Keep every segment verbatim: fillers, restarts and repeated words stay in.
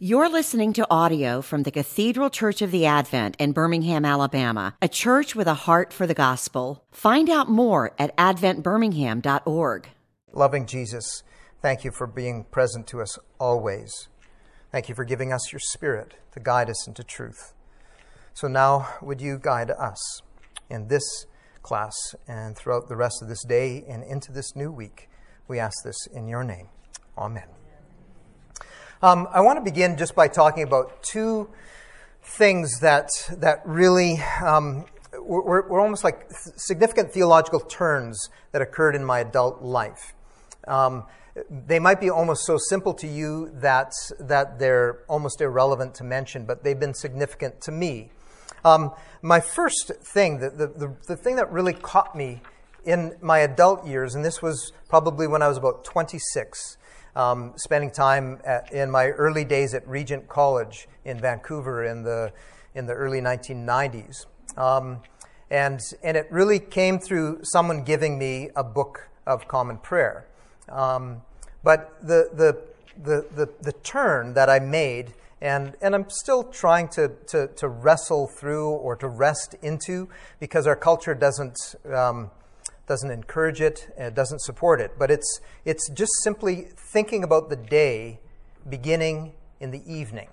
You're listening to audio from the Cathedral Church of the Advent in Birmingham, Alabama, a church with a heart for the gospel. Find out more at advent birmingham dot org. Loving Jesus, thank you for being present to us always. Thank you for giving us your Spirit to guide us into truth. So now, would you guide us in this class and throughout the rest of this day and into this new week? We ask this in your name. Amen. Um, I want to begin just by talking about two things that that really um, were, were almost like significant theological turns that occurred in my adult life. Um, they might be almost so simple to you that that they're almost irrelevant to mention, but they've been significant to me. Um, my first thing, the, the, the, the thing that really caught me in my adult years, and this was probably when I was about twenty-six, Um, spending time at, in my early days at Regent College in Vancouver in the in the early nineteen nineties, um, and and it really came through someone giving me a book of common prayer. Um, but the, the the the the turn that I made, and and I'm still trying to to to wrestle through or to rest into, because our culture doesn't. Um, doesn't encourage it, and it doesn't support it. But it's it's just simply thinking about the day beginning in the evening.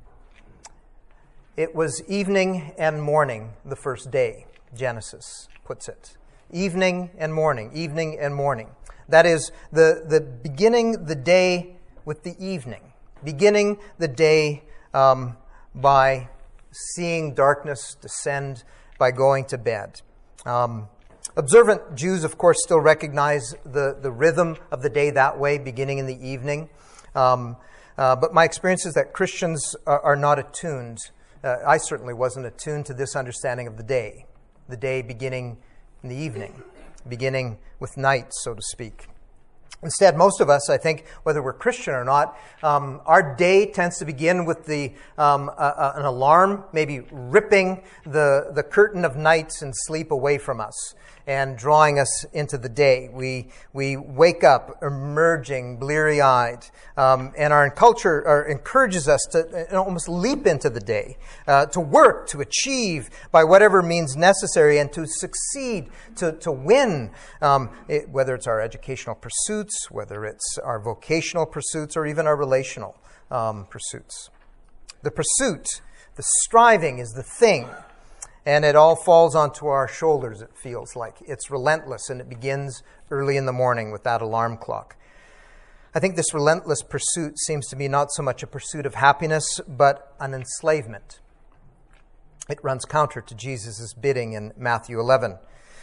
It was evening and morning the first day, Genesis puts it. Evening and morning, evening and morning. That is, the, the beginning the day with the evening. Beginning the day um, by seeing darkness descend, by going to bed. Um Observant Jews, of course, still recognize the, the rhythm of the day that way, beginning in the evening. Um, uh, but my experience is that Christians are, are not attuned. Uh, I certainly wasn't attuned to this understanding of the day. The day beginning in the evening, beginning with night, so to speak. Instead, most of us, I think, whether we're Christian or not, um, our day tends to begin with the um, uh, uh, an alarm, maybe ripping the, the curtain of night and sleep away from us and drawing us into the day. We we wake up emerging, bleary-eyed, um, and our culture our, encourages us to uh, almost leap into the day, uh, to work, to achieve by whatever means necessary, and to succeed, to, to win, um, it, whether it's our educational pursuits, whether it's our vocational pursuits, or even our relational um, pursuits. The pursuit, the striving is the thing, and it all falls onto our shoulders, it feels like. It's relentless, and it begins early in the morning with that alarm clock. I think this relentless pursuit seems to be not so much a pursuit of happiness, but an enslavement. It runs counter to Jesus' bidding in Matthew eleven.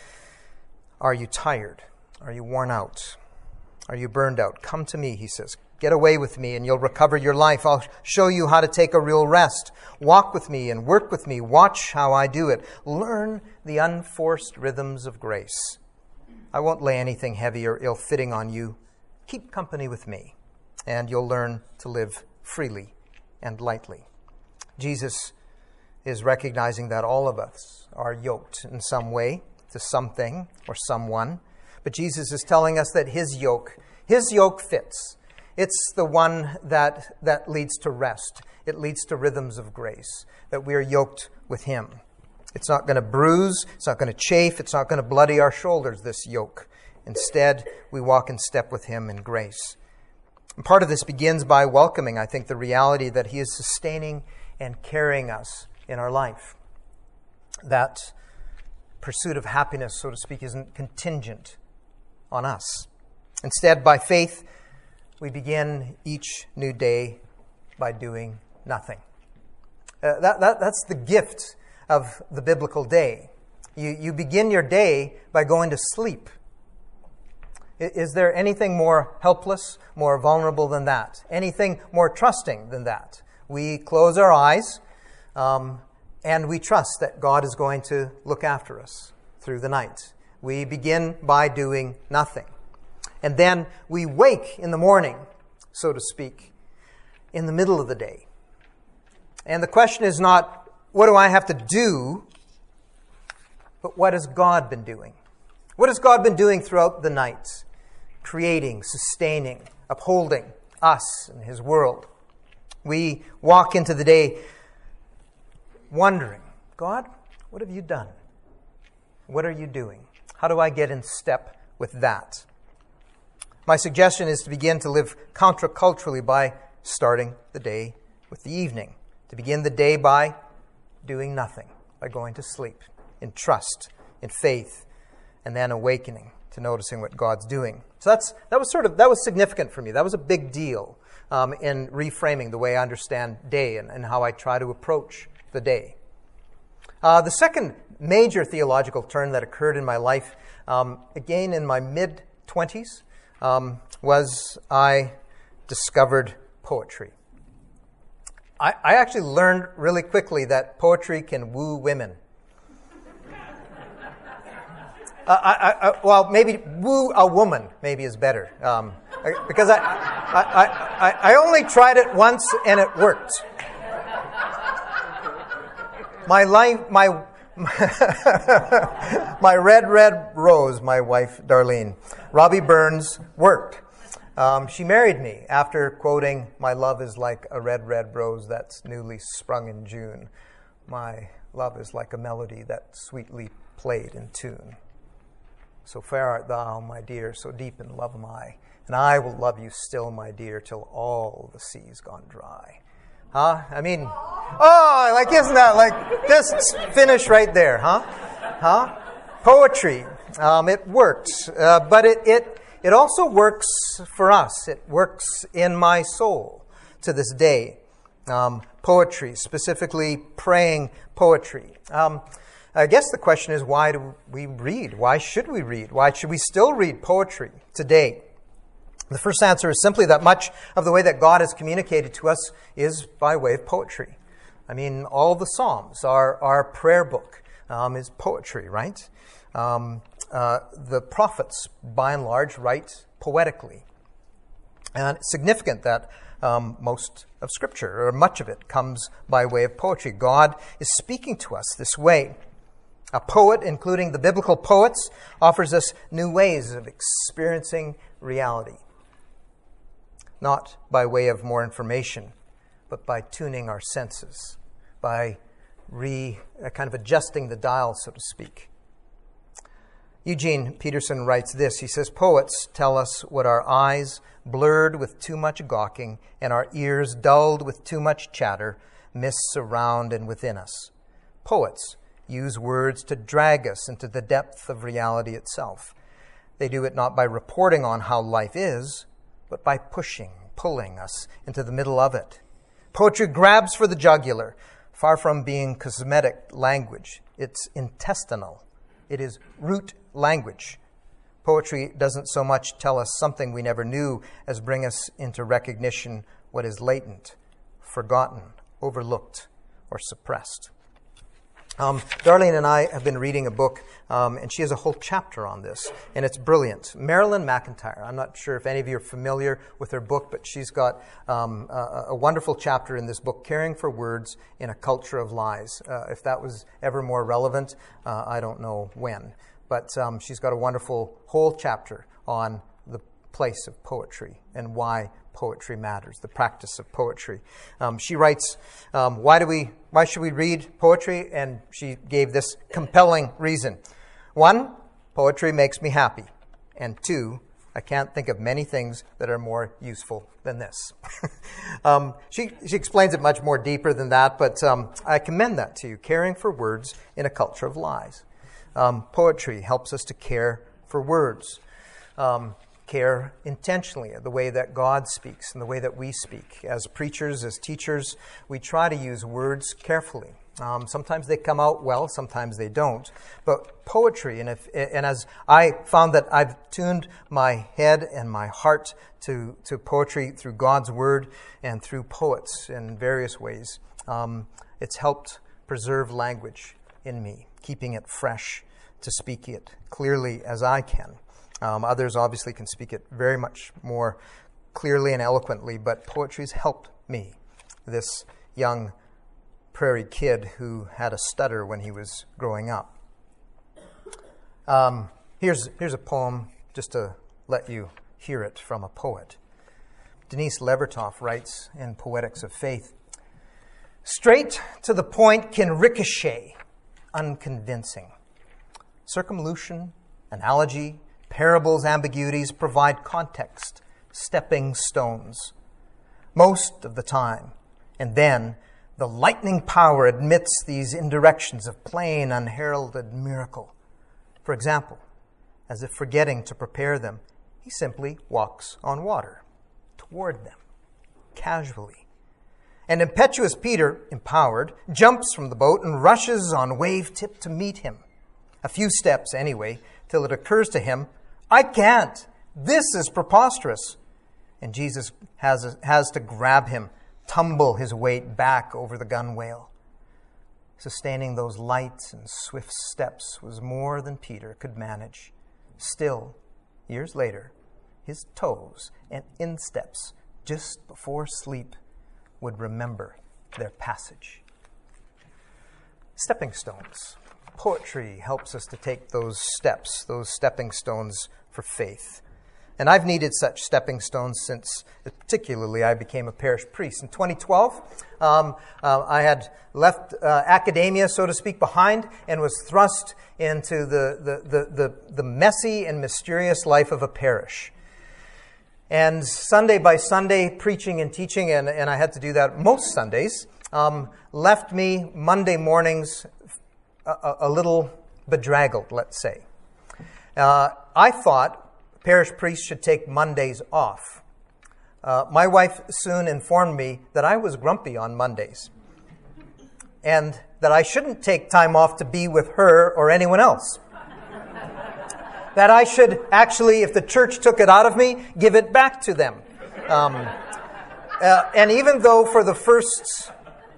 Are you tired? Are you worn out? Are you burned out? Come to me, he says. Get away with me and you'll recover your life. I'll show you how to take a real rest. Walk with me and work with me. Watch how I do it. Learn the unforced rhythms of grace. I won't lay anything heavy or ill-fitting on you. Keep company with me and you'll learn to live freely and lightly. Jesus is recognizing that all of us are yoked in some way to something or someone. But Jesus is telling us that his yoke, his yoke fits. It's the one that, that leads to rest. It leads to rhythms of grace, that we are yoked with him. It's not going to bruise. It's not going to chafe. It's not going to bloody our shoulders, this yoke. Instead, we walk in step with him in grace. And part of this begins by welcoming, I think, the reality that he is sustaining and carrying us in our life. That pursuit of happiness, so to speak, isn't contingent on us. Instead, by faith, we begin each new day by doing nothing. Uh, that, that, that's the gift of the biblical day. You, you begin your day by going to sleep. Is there anything more helpless, more vulnerable than that? Anything more trusting than that? We close our eyes um, and we trust that God is going to look after us through the night. We begin by doing nothing. And then we wake in the morning, so to speak, in the middle of the day. And the question is not, what do I have to do? But what has God been doing? What has God been doing throughout the night? Creating, sustaining, upholding us and his world. We walk into the day wondering, God, what have you done? What are you doing? How do I get in step with that? My suggestion is to begin to live counterculturally by starting the day with the evening. To begin the day by doing nothing, by going to sleep in trust, in faith, and then awakening to noticing what God's doing. So that's that was sort of that was significant for me. That was a big deal um, in reframing the way I understand day and, and how I try to approach the day. Uh, the second major theological turn that occurred in my life, um, again in my mid-twenties, um, was I discovered poetry. I, I actually learned really quickly that poetry can woo women. Uh, I, I, well, maybe woo a woman maybe is better, um, because I, I, I, I only tried it once and it worked. My life, my my red, red rose, my wife Darlene, Robbie Burns, worked. Um, she married me after quoting, "My love is like a red, red rose that's newly sprung in June. My love is like a melody that sweetly played in tune. So fair art thou, my dear, so deep in love am I, and I will love you still, my dear, till all the sea's gone dry." Huh? I mean, oh, like, isn't that, like, just finish right there, huh? Huh? Poetry, um, it works, uh, but it, it, it also works for us. It works in my soul to this day. Um, poetry, specifically praying poetry. Um, I guess the question is, why do we read? Why should we read? Why should we still read poetry today? The first answer is simply that much of the way that God has communicated to us is by way of poetry. I mean, all the Psalms, our, our prayer book um, is poetry, right? Um, uh, the prophets, by and large, write poetically. And it's significant that um, most of Scripture, or much of it, comes by way of poetry. God is speaking to us this way. A poet, including the biblical poets, offers us new ways of experiencing reality. Not by way of more information, but by tuning our senses, by re uh, kind of adjusting the dial, so to speak. Eugene Peterson writes this. He says, "Poets tell us what our eyes, blurred with too much gawking, and our ears, dulled with too much chatter, miss around and within us. Poets use words to drag us into the depth of reality itself. They do it not by reporting on how life is, but by pushing, pulling us into the middle of it. Poetry grabs for the jugular. Far from being cosmetic language, it's intestinal. It is root language. Poetry doesn't so much tell us something we never knew as bring us into recognition what is latent, forgotten, overlooked, or suppressed." Um, Darlene and I have been reading a book, um, and she has a whole chapter on this, and it's brilliant. Marilyn McIntyre. I'm not sure if any of you are familiar with her book, but she's got um, a, a wonderful chapter in this book, Caring for Words in a Culture of Lies. Uh, if that was ever more relevant, uh, I don't know when. But um, she's got a wonderful whole chapter on the place of poetry and why poetry matters, the practice of poetry. Um, she writes, um, why do we, why should we read poetry? And she gave this compelling reason. One, poetry makes me happy. And two, I can't think of many things that are more useful than this. um, she, she explains it much more deeper than that, but um, I commend that to you, Caring for Words in a Culture of Lies. Um, poetry helps us to care for words. Um, care intentionally, the way that God speaks and the way that we speak. As preachers, as teachers, we try to use words carefully. Um, sometimes they come out well, sometimes they don't. But poetry, and, if, and as I found that I've tuned my head and my heart to, to poetry through God's Word and through poets in various ways, um, it's helped preserve language in me, keeping it fresh to speak it clearly as I can. Um, others obviously can speak it very much more clearly and eloquently, but poetry's helped me, this young prairie kid who had a stutter when he was growing up. Um, here's, here's a poem just to let you hear it from a poet. Denise Levertov writes in Poetics of Faith, "Straight to the point can ricochet, unconvincing. Circumlocution, analogy, parables, ambiguities provide context, stepping stones. Most of the time, and then the lightning power admits these indirections of plain, unheralded miracle. For example, as if forgetting to prepare them, he simply walks on water toward them, casually. And impetuous Peter, empowered, jumps from the boat and rushes on wave tip to meet him. A few steps anyway, till it occurs to him, I can't. This is preposterous. And Jesus has, has to grab him, tumble his weight back over the gunwale. Sustaining those light and swift steps was more than Peter could manage. Still, years later, his toes and insteps just before sleep would remember their passage." Stepping stones. Poetry helps us to take those steps, those stepping stones for faith. And I've needed such stepping stones since, particularly, I became a parish priest. In twenty twelve, um, uh, I had left uh, academia, so to speak, behind and was thrust into the, the, the, the, the messy and mysterious life of a parish. And Sunday by Sunday, preaching and teaching, and, and I had to do that most Sundays, um, left me Monday mornings a, a little bedraggled, let's say. Uh, I thought parish priests should take Mondays off. Uh, my wife soon informed me that I was grumpy on Mondays and that I shouldn't take time off to be with her or anyone else. That I should actually, if the church took it out of me, give it back to them. Um, uh, and even though for the first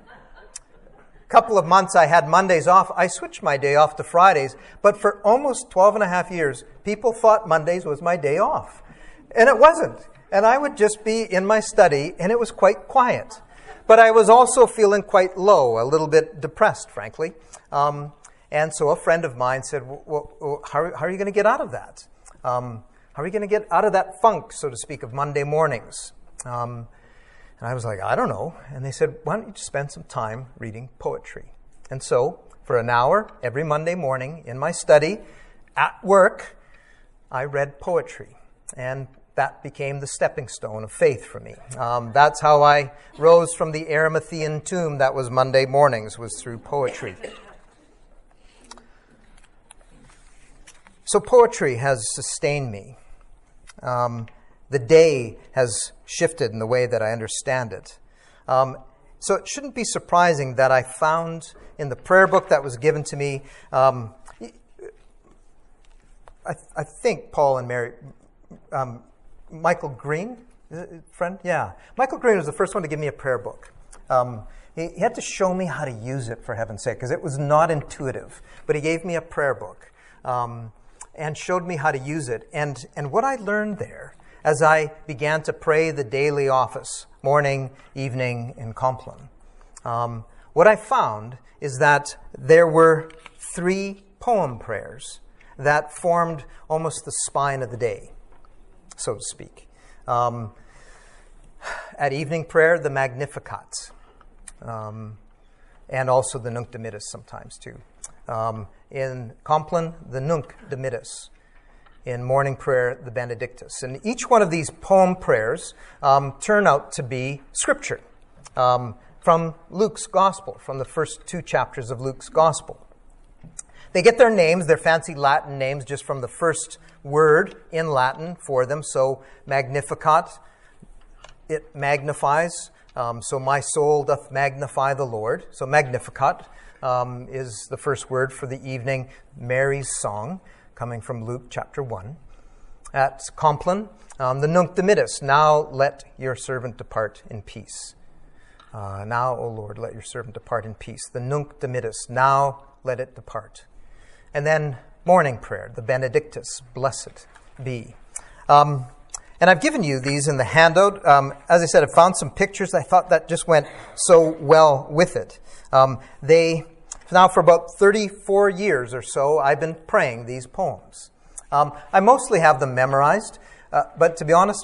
couple of months I had Mondays off, I switched my day off to Fridays. But for almost twelve and a half years, people thought Mondays was my day off. And it wasn't. And I would just be in my study, and it was quite quiet. But I was also feeling quite low, a little bit depressed, frankly. Um, And so a friend of mine said, well, well, how, how are you going to get out of that? Um, how are you going to get out of that funk, so to speak, of Monday mornings? Um, and I was like, I don't know. And they said, why don't you just spend some time reading poetry? And so for an hour every Monday morning in my study, at work, I read poetry. And that became the stepping stone of faith for me. Um, that's how I rose from the Arimathean tomb that was Monday mornings, was through poetry. So poetry has sustained me. Um, the day has shifted in the way that I understand it. Um, so it shouldn't be surprising that I found in the prayer book that was given to me, um, I, I think Paul and Mary, um, Michael Green, friend? Yeah. Michael Green was the first one to give me a prayer book. Um, he, he had to show me how to use it, for heaven's sake, because it was not intuitive. But he gave me a prayer book. Um, and showed me how to use it. And, and what I learned there, as I began to pray the daily office, morning, evening, and Compline, um, what I found is that there were three poem prayers that formed almost the spine of the day, so to speak. Um, at evening prayer, the Magnificat, um, and also the Nunc Dimittis sometimes too. Um, in Compline, the Nunc Dimittis. In morning prayer, the Benedictus. And each one of these poem prayers um, turn out to be scripture um, from Luke's Gospel, from the first two chapters of Luke's Gospel. They get their names, their fancy Latin names, just from the first word in Latin for them. So Magnificat, it magnifies. Um, so my soul doth magnify the Lord. So Magnificat um, is the first word for the evening. Mary's song, coming from Luke chapter one. At Compline, um, the Nunc Dimittis, now let your servant depart in peace. Uh, now, O Lord, let your servant depart in peace. The Nunc Dimittis, now let it depart. And then morning prayer, the Benedictus, blessed be. Um, and I've given you these in the handout. Um, as I said, I found some pictures. I thought that just went so well with it. Um, they, now for about thirty-four years or so, I've been praying these poems. Um, I mostly have them memorized, Uh, but to be honest,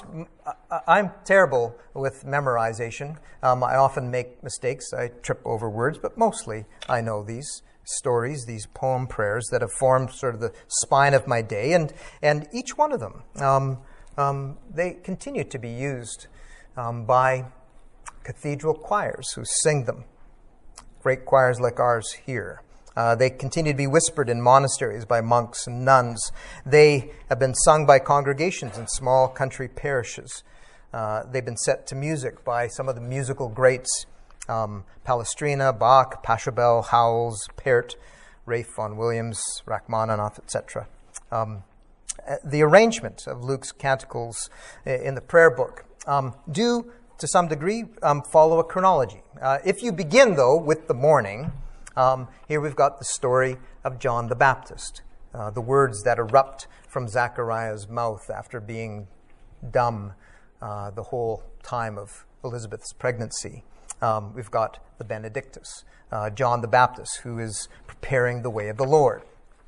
I'm terrible with memorization. Um, I often make mistakes. I trip over words, but mostly I know these stories, these poem prayers that have formed sort of the spine of my day. And, and each one of them, um, um, they continue to be used um, by cathedral choirs who sing them. Great choirs like ours here. Uh, they continue to be whispered in monasteries by monks and nuns. They have been sung by congregations in small country parishes. Uh, they've been set to music by some of the musical greats, um, Palestrina, Bach, Pachelbel, Howells, Pärt, Ralph Vaughan Williams, Rachmaninoff, et cetera. Um, the arrangement of Luke's canticles in the prayer book um, do, to some degree, um, follow a chronology. Uh, if you begin, though, with the morning, Um, here we've got the story of John the Baptist, uh, the words that erupt from Zechariah's mouth after being dumb uh, the whole time of Elizabeth's pregnancy. Um, we've got the Benedictus, uh, John the Baptist, who is preparing the way of the Lord.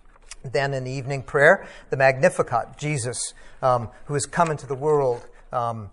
Then in the evening prayer, the Magnificat, Jesus, um, who has come into the world um,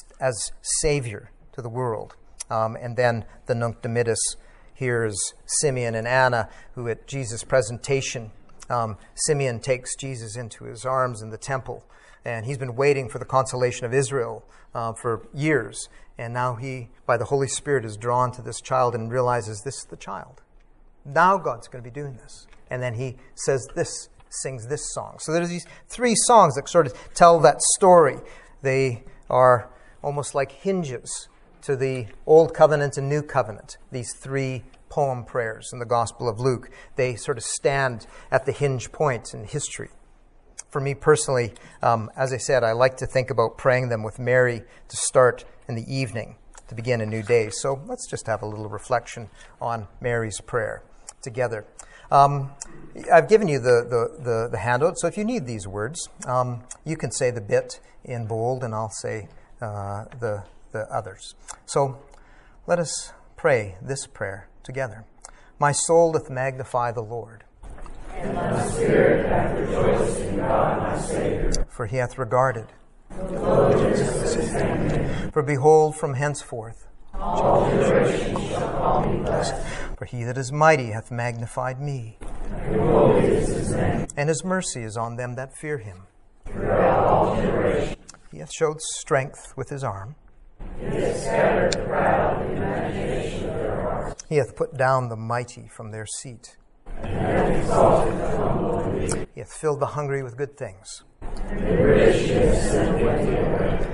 as Savior to the world. Um, and then the Nunc Dimittis. Here's Simeon and Anna, who at Jesus' presentation, um, Simeon takes Jesus into his arms in the temple, and he's been waiting for the consolation of Israel uh, for years. And now he, by the Holy Spirit, is drawn to this child and realizes this is the child. Now God's going to be doing this. And then he says this, sings this song. So there's these three songs that sort of tell that story. They are almost like hinges to the Old Covenant and New Covenant, these three poem prayers in the Gospel of Luke. They sort of stand at the hinge point in history. For me personally, um, as I said, I like to think about praying them with Mary to start in the evening, to begin a new day. So let's just have a little reflection on Mary's prayer together. Um, I've given you the, the, the, the handout, so if you need these words, um, you can say the bit in bold, and I'll say uh, the the others. So let us pray this prayer together. My soul doth magnify the Lord, and my spirit hath rejoiced in God my Savior. For he hath regarded the lowliness of his handmaid. For behold, from henceforth all generations shall call me blessed. For he that is mighty hath magnified me, and holy is his name. And his mercy is on them that fear him. Throughout all generations. He hath showed strength with his arm. He hath scattered the proud in the imagination of their hearts. He hath put down the mighty from their seat. And hath exalted the humble and weak. He hath filled the hungry with good things. And the rich he hath sent empty away.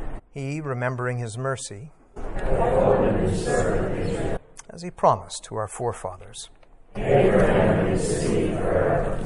He, remembering his mercy, hath opened his servant Israel, as he promised to our forefathers. Abraham and his seed forever.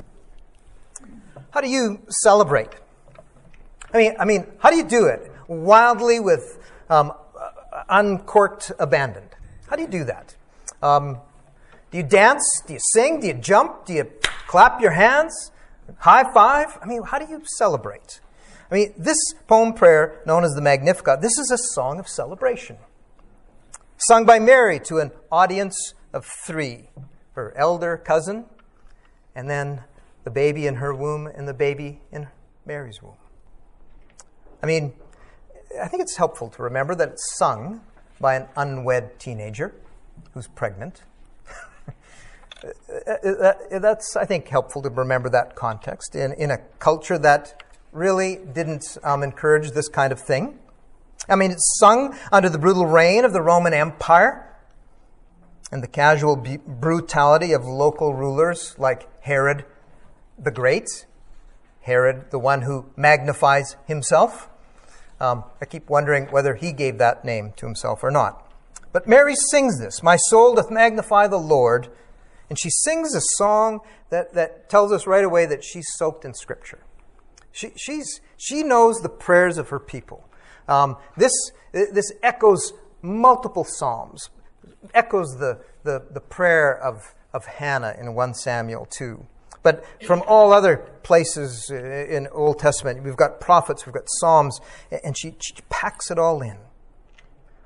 How do you celebrate? I mean, I mean, how do you do it? Wildly with um, uncorked abandon. How do you do that? Um, do you dance? Do you sing? Do you jump? Do you clap your hands? High five? I mean, how do you celebrate? I mean, this poem prayer, known as the Magnificat, this is a song of celebration. Sung by Mary to an audience of three. Her elder cousin, and then the baby in her womb and the baby in Mary's womb. I mean, I think it's helpful to remember that it's sung by an unwed teenager who's pregnant. That's, I think, helpful to remember that context in, in a culture that really didn't um, encourage this kind of thing. I mean, it's sung under the brutal reign of the Roman Empire and the casual b- brutality of local rulers like Herod the Great, Herod, the one who magnifies himself. Um, I keep wondering whether he gave that name to himself or not. But Mary sings this, "My soul doth magnify the Lord," and she sings a song that, that tells us right away that she's soaked in Scripture. She, she's, she knows the prayers of her people. Um, this, this echoes multiple psalms, echoes the, the, the prayer of, of Hannah in First Samuel two. But from all other places in Old Testament, we've got prophets, we've got psalms, and she, she packs it all in.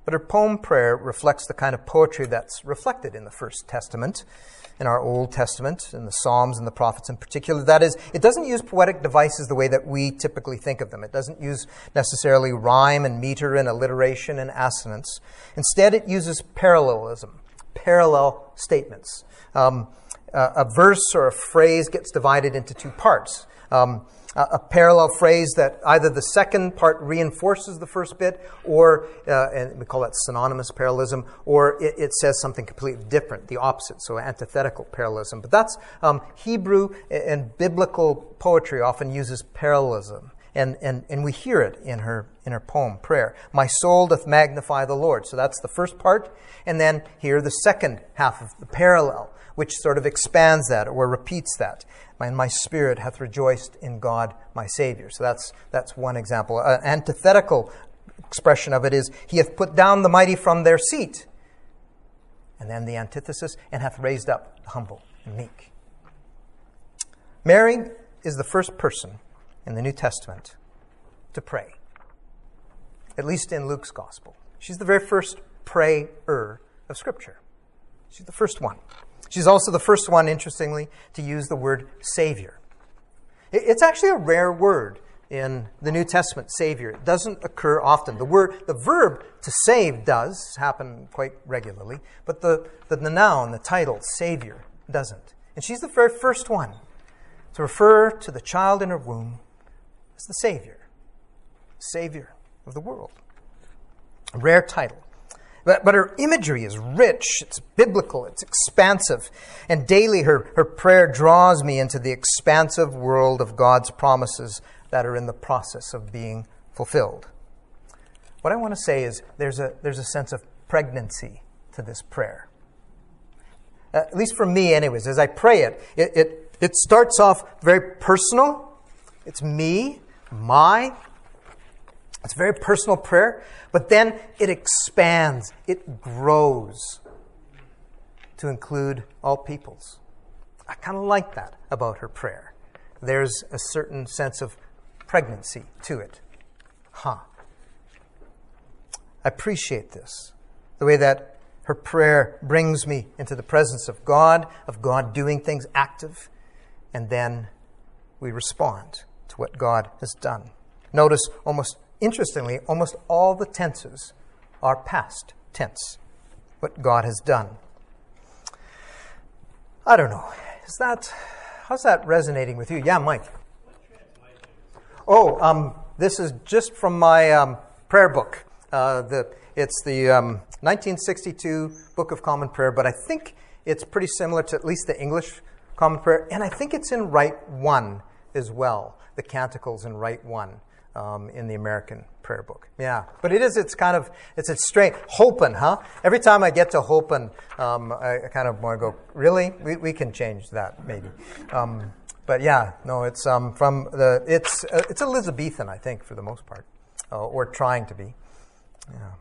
But her poem prayer reflects the kind of poetry that's reflected in the First Testament, in our Old Testament, in the Psalms and the prophets in particular. That is, it doesn't use poetic devices the way that we typically think of them. It doesn't use necessarily rhyme and meter and alliteration and assonance. Instead, it uses parallelism, parallel statements. Um, uh, a verse or a phrase gets divided into two parts. Um, a, a parallel phrase that either the second part reinforces the first bit, or, uh, and we call that synonymous parallelism, or it, it says something completely different, the opposite, so antithetical parallelism. But that's um, Hebrew and biblical poetry often uses parallelism. And, and, and we hear it in her in her poem prayer. My soul doth magnify the Lord. So that's the first part. And then here the second half of the parallel, which sort of expands that or repeats that. And my spirit hath rejoiced in God my Savior. So that's that's one example. An antithetical expression of it is, he hath put down the mighty from their seat. And then the antithesis, and hath raised up the humble and meek. Mary is the first person in the New Testament to pray, at least in Luke's Gospel. She's the very first prayer of Scripture. She's the first one. She's also the first one, interestingly, to use the word Savior. It's actually a rare word in the New Testament, Savior. It doesn't occur often. The word, the verb to save does happen quite regularly, but the, the, the noun, the title, Savior, doesn't. And she's the very first one to refer to the child in her womb as the Savior, Savior of the world. A rare title. But, but her imagery is rich, it's biblical, it's expansive. And daily her, her prayer draws me into the expansive world of God's promises that are in the process of being fulfilled. What I want to say is there's a, there's a sense of pregnancy to this prayer. Uh, at least for me anyways, as I pray it, it, it, it starts off very personal. It's me, my. It's a very personal prayer, but then it expands, it grows to include all peoples. I kind of like that about her prayer. There's a certain sense of pregnancy to it. Huh. I appreciate this, the way that her prayer brings me into the presence of God, of God doing things active, and then we respond to what God has done. Notice almost Interestingly, almost all the tenses are past tense, what God has done. I don't know. Is that, how's that resonating with you? Yeah, Mike. Oh, um, this is just from my um, prayer book. Uh, the, it's the um, nineteen sixty-two Book of Common Prayer, but I think it's pretty similar to at least the English Common Prayer, and I think it's in Rite one as well, the Canticles in Rite one. Um, in the American prayer book. Yeah, but it is, it's kind of, it's a straight, Hopen, huh? Every time I get to Hopen, um, I, I kind of want to go, really? We, we can change that, maybe. Um, but yeah, no, it's um, from the, it's uh, it's Elizabethan, I think, for the most part, uh, or trying to be. Yeah.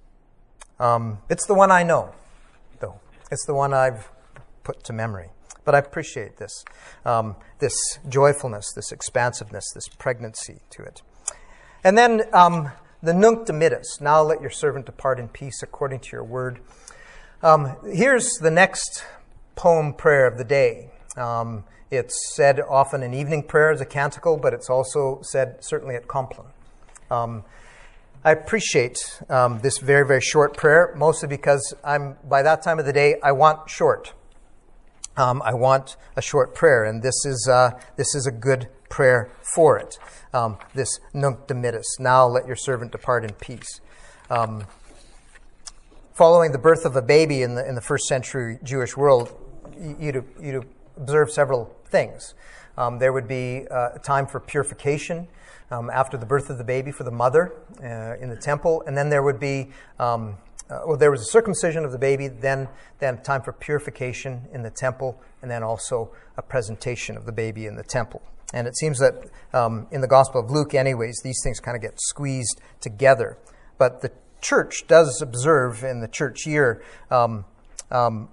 Um, it's the one I know, though. It's the one I've put to memory. But I appreciate this, um, this joyfulness, this expansiveness, this pregnancy to it. And then um, the Nunc Dimittis, now let your servant depart in peace according to your word. Um, here's the next poem prayer of the day. Um, it's said often in evening prayer as a canticle, but it's also said certainly at Compline. Um, I appreciate um, this very, very short prayer, mostly because I'm by that time of the day, I want short. Um, I want a short prayer, and this is uh, this is a good prayer for it. Um, this Nunc Dimittis, now let your servant depart in peace. Um, following the birth of a baby in the in the first century Jewish world, you'd you'd observe several things. Um, there would be uh, a time for purification um, after the birth of the baby for the mother uh, in the temple, and then there would be. Um, Uh, well, there was a circumcision of the baby, then then time for purification in the temple, and then also a presentation of the baby in the temple. And it seems that um, in the Gospel of Luke, anyways, these things kind of get squeezed together. But the church does observe in the church year um, um,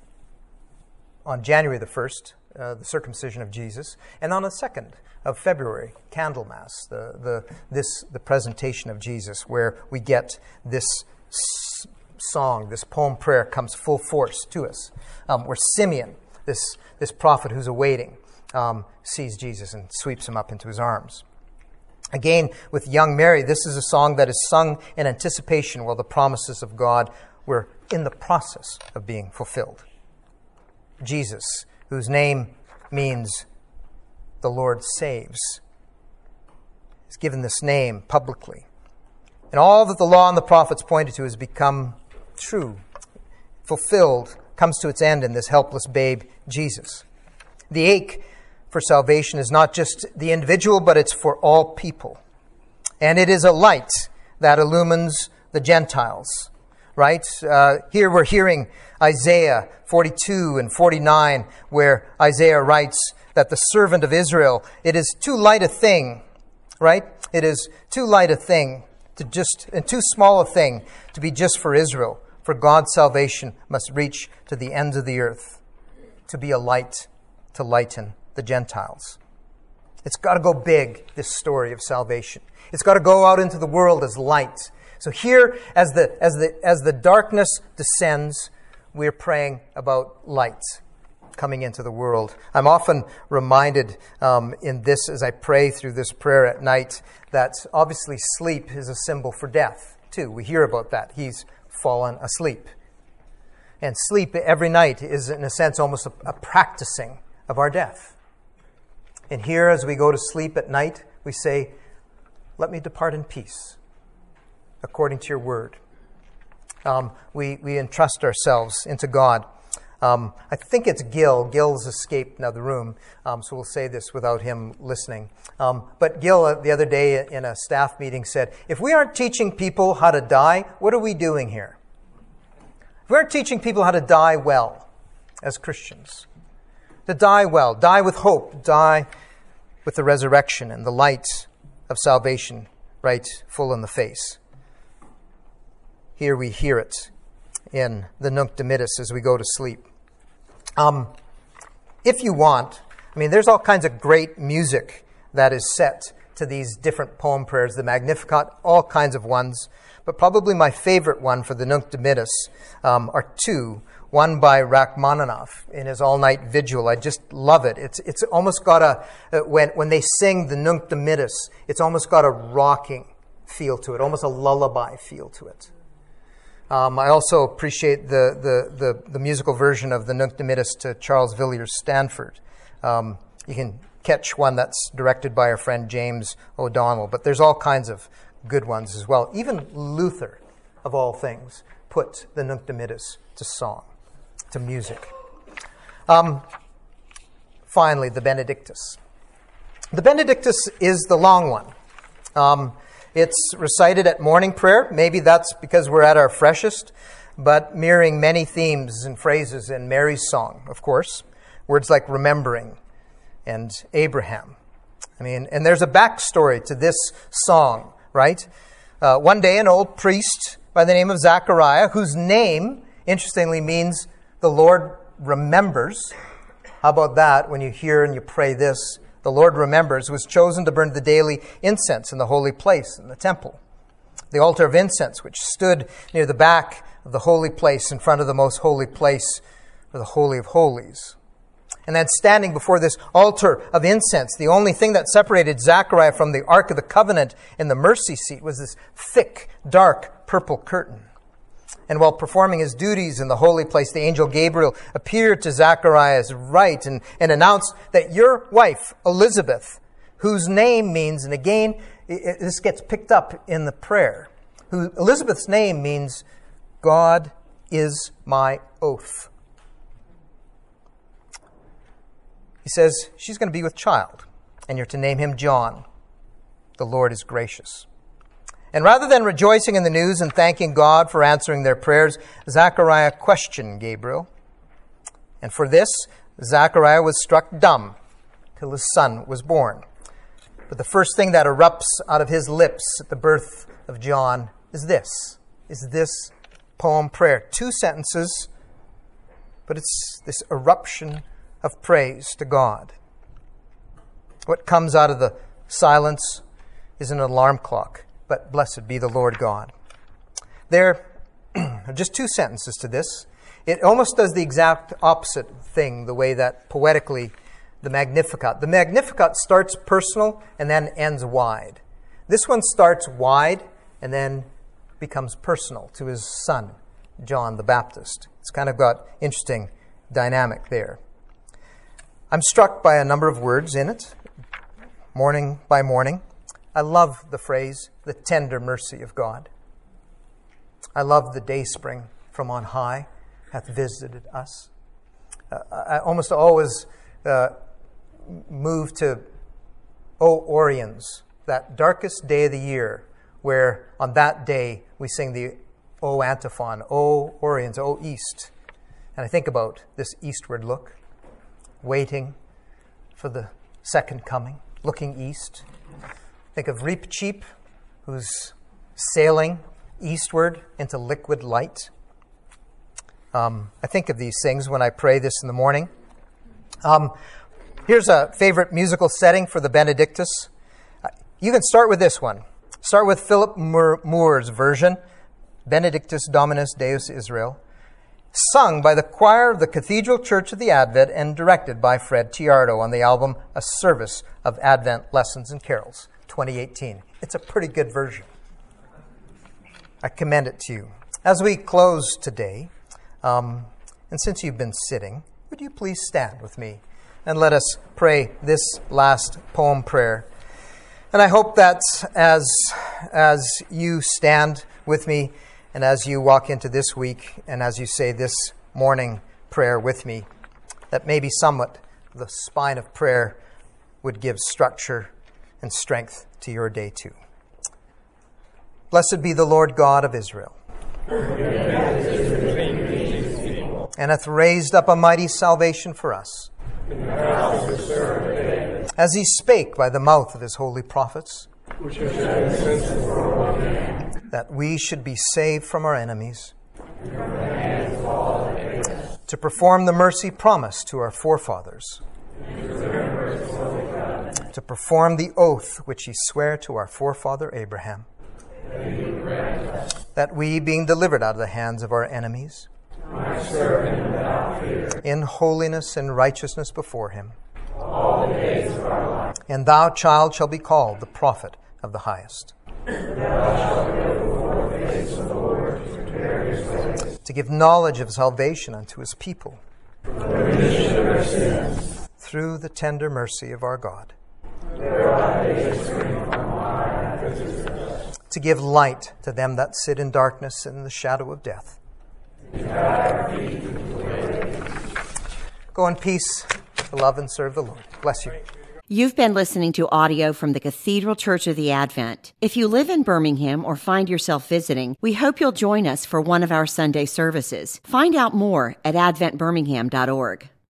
on January the first, uh, the circumcision of Jesus, and on the second of February, Candlemas, the the this the presentation of Jesus, where we get this s- song, this poem prayer comes full force to us, um, where Simeon, this, this prophet who's awaiting, um, sees Jesus and sweeps him up into his arms. Again, with young Mary, this is a song that is sung in anticipation while the promises of God were in the process of being fulfilled. Jesus, whose name means the Lord saves, is given this name publicly. And all that the law and the prophets pointed to has become true, fulfilled, comes to its end in this helpless babe, Jesus. The ache for salvation is not just the individual, but it's for all people. And it is a light that illumines the Gentiles, right? Uh, here we're hearing Isaiah forty-two and forty-nine, where Isaiah writes that the servant of Israel, it is too light a thing, right? It is too light a thing to just, and too small a thing to be just for Israel. For God's salvation must reach to the ends of the earth, to be a light to lighten the Gentiles. It's got to go big, this story of salvation. It's got to go out into the world as light. So here, as the as the as the darkness descends, we're praying about light coming into the world. I'm often reminded um, in this, as I pray through this prayer at night, that obviously sleep is a symbol for death too. We hear about that. He's fallen asleep, and sleep every night is, in a sense, almost a, a practicing of our death. And here, as we go to sleep at night, we say, "Let me depart in peace, according to your word." Um, we, we entrust ourselves into God. Um, I think it's Gil. Gil's escaped now the room, um, so we'll say this without him listening. Um, but Gil, uh, the other day in a staff meeting, said, if we aren't teaching people how to die, what are we doing here? If we aren't teaching people how to die well as Christians, to die well, die with hope, die with the resurrection and the light of salvation right full in the face. Here we hear it in the Nunc Dimittis as we go to sleep. Um, if you want, I mean, there's all kinds of great music that is set to these different poem prayers, the Magnificat, all kinds of ones. But probably my favorite one for the Nunc Dimittis um, are two. One by Rachmaninoff in his all-night vigil. I just love it. It's it's almost got a, uh, when when they sing the Nunc Dimittis, it's almost got a rocking feel to it, almost a lullaby feel to it. Um, I also appreciate the, the, the, the musical version of the Nunc Dimittis to Charles Villiers Stanford. Um, you can catch one that's directed by our friend James O'Donnell, but there's all kinds of good ones as well. Even Luther, of all things, put the Nunc Dimittis to song, to music. Um, finally, the Benedictus. The Benedictus is the long one. Um, it's recited at morning prayer. Maybe that's because we're at our freshest, but mirroring many themes and phrases in Mary's song, of course. Words like remembering and Abraham. I mean, and there's a backstory to this song, right? Uh, one day, an old priest by the name of Zachariah, whose name, interestingly, means the Lord remembers. How about that when you hear and you pray this? The Lord remembers, was chosen to burn the daily incense in the holy place in the temple. The altar of incense, which stood near the back of the holy place in front of the most holy place, or the Holy of Holies. And then standing before this altar of incense, the only thing that separated Zechariah from the Ark of the Covenant in the mercy seat was this thick, dark, purple curtain. And while performing his duties in the holy place, the angel Gabriel appeared to Zechariah's right and, and announced that your wife, Elizabeth, whose name means, and again, it, this gets picked up in the prayer, who Elizabeth's name means, God is my oath. He says, she's going to be with child, and you're to name him John. The Lord is gracious. And rather than rejoicing in the news and thanking God for answering their prayers, Zechariah questioned Gabriel. And for this, Zechariah was struck dumb till his son was born. But the first thing that erupts out of his lips at the birth of John is this, is this poem prayer. Two sentences, but it's this eruption of praise to God. What comes out of the silence is an alarm clock. But blessed be the Lord God. There, or just two sentences to this. It almost does the exact opposite thing, the way that poetically the Magnificat. The Magnificat starts personal and then ends wide. This one starts wide and then becomes personal to his son, John the Baptist. It's kind of got interesting dynamic there. I'm struck by a number of words in it, morning by morning. I love the phrase, the tender mercy of God. I love the day spring from on high hath visited us. Uh, I almost always uh, move to O Oriens, that darkest day of the year, where on that day we sing the O antiphon, O Oriens, O East. And I think about this eastward look, waiting for the second coming, looking east. Think of Reepicheep, who's sailing eastward into liquid light. Um, I think of these things when I pray this in the morning. Um, here's a favorite musical setting for the Benedictus. Uh, you can start with this one. Start with Philip Moore's version, Benedictus Dominus Deus Israel, sung by the choir of the Cathedral Church of the Advent and directed by Fred Tiardo on the album A Service of Advent Lessons and Carols, twenty eighteen. It's a pretty good version. I commend it to you. As we close today, um, and since you've been sitting, would you please stand with me and let us pray this last poem prayer. And I hope that as, as you stand with me and as you walk into this week and as you say this morning prayer with me, that maybe somewhat the spine of prayer would give structure and strength to your day too. Blessed be the Lord God of Israel, and hath raised up a mighty salvation for us, as he spake by the mouth of his holy prophets, that we should be saved from our enemies, to perform the mercy promised to our forefathers, to perform the oath which he sware to our forefather Abraham, that we, being delivered out of the hands of our enemies, might serve him without fear, in holiness and righteousness before him, all the days of our life. And thou, child, shall be called the prophet of the highest. Thou shalt go before the face of the Lord to prepare his way, to give knowledge of salvation unto his people, for the remission of their sins, through the tender mercy of our God. To give light to them that sit in darkness and in the shadow of death. Go in peace to love and serve the Lord. Bless you. You've been listening to audio from the Cathedral Church of the Advent. If you live in Birmingham or find yourself visiting, we hope you'll join us for one of our Sunday services. Find out more at advent birmingham dot org.